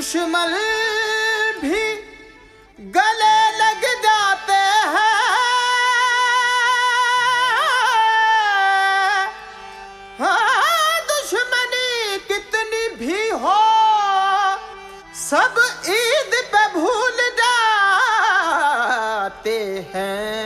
दुश्मन भी गले लग जाते हैं। हाँ, दुश्मनी कितनी भी हो सब ईद पे भूल जाते हैं।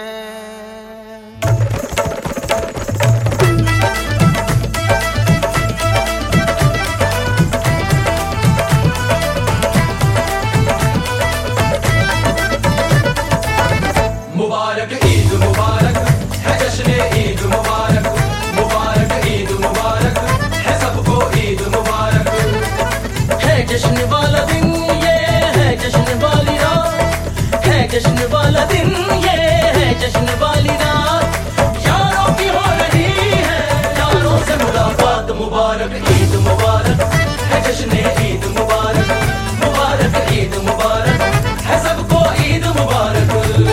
मुबारक ईद मुबारक है, जश्न ईद मुबारक, मुबारक ईद मुबारक है, सबको ईद मुबारक है। जश्न वाला दिन ये है, जश्न वाली रात है, जश्न वाला दिन ये है, जश्न वाली रात। यारों की हो रही है यारों से मुलाकात। मुबारक ईद मुबारक है, जश्न ईद मुबारक, मुबारक ईद मुबारक है, सबको ईद मुबारक।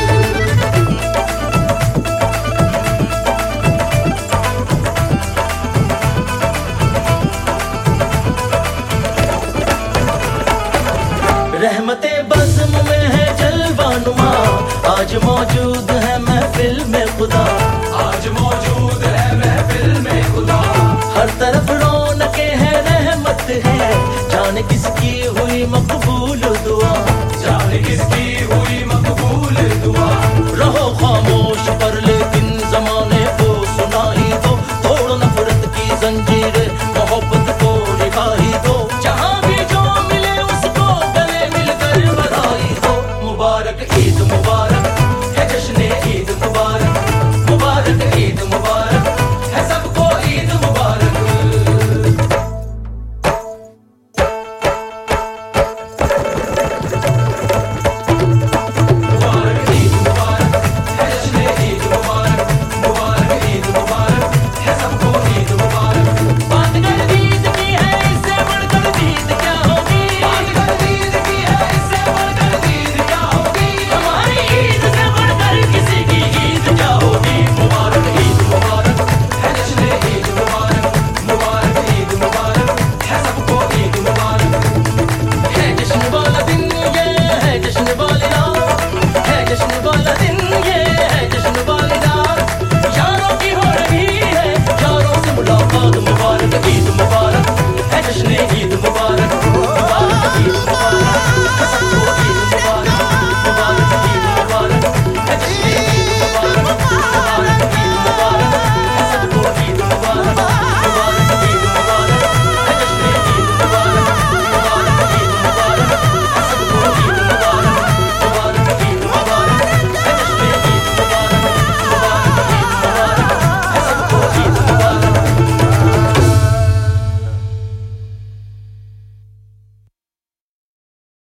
रहमते बज़्म में है जलवानुमा, आज मौजूद है महफिल में खुदा, आज मौजूद है महफिल में खुदा। हर तरफ रौनकें हैं रहमत है, जाने किसकी हुई मकबूल दुआ, जाने किसकी हुई मकबूल दुआ। रहो खामोश पर लेकिन जमाने को सुनाई दो, तोड़ नफरत की जंजीरें, मोहब्बत